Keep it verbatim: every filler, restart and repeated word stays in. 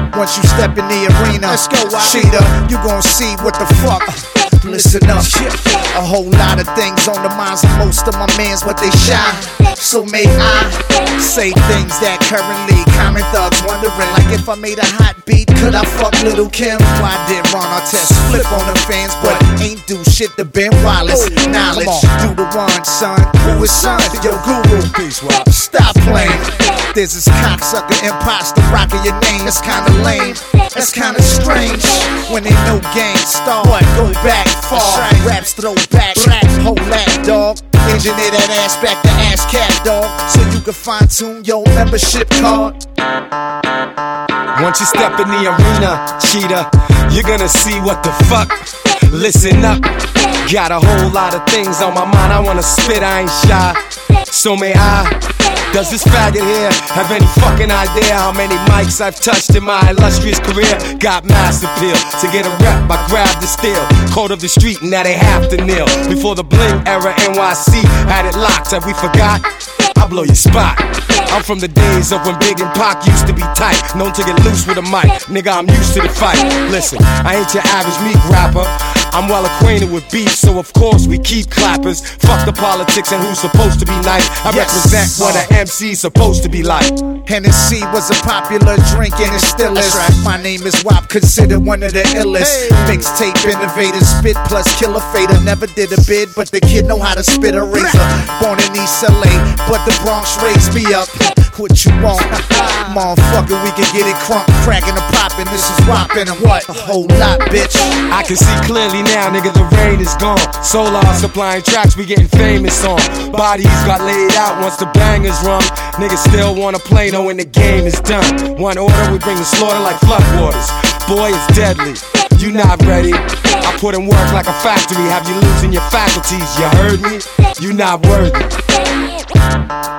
Once you step in the arena, let's go, Cheetah, you gon' see what the fuck. Listen up, a whole lot of things on the minds of most of my mans, but they shy. So may I say things that currently common thugs wondering, like if I made a hot beat, could I fuck Little Kim? Why did Ron Artest flip on the fans, but ain't do shit to Ben Wallace? Knowledge, do the one, son. Who is son? Yo, Guru. Stop playing. There's this cocksucker imposter rocking your name. That's kinda lame. That's kinda strange. When they know gang start, what? Go back far. Raps throw back, rap, hold that, dog. Engineer that ass back to ass cat, dog, so you can fine tune your membership card. Once you step in the arena, Cheetah, you're gonna see what the fuck. Listen up, got a whole lot of things on my mind. I wanna spit, I ain't shy. So may I. Does this faggot here have any fucking idea how many mics I've touched in my illustrious career? Got mass appeal. To get a rep, I grabbed the steel. Code of the street, now they have to kneel. Before the bling era, N Y C had it locked. Have we forgot? I blow your spot. I'm from the days of when Big and Pac used to be tight. Known to get loose with a mic. Nigga, I'm used to the fight. Listen, I ain't your average meat rapper. I'm well acquainted with beef, so of course we keep clappers. Fuck the politics and who's supposed to be nice. I yes. represent what an M C's supposed to be like. Hennessy was a popular drink and it still is. Right. My name is W A P, considered one of the illest. Hey. Mixtape innovator, spit plus killer fader. Never did a bid, but the kid know how to spit a razor. Born in East L A, but the Bronx raised me up. What you want? Motherfucker, we can get it crunk, crackin' and poppin'. This is whoppin' and what? A whole lot, bitch. I can see clearly now, nigga, the rain is gone. Solar supplying tracks we getting famous on. Bodies got laid out once the bangers rung. Niggas still wanna play, no, when the game is done. One order, we bring the slaughter like floodwaters. Boy, it's deadly. You not ready. I put in work like a factory, have you losing your faculties. You heard me? You not worthy.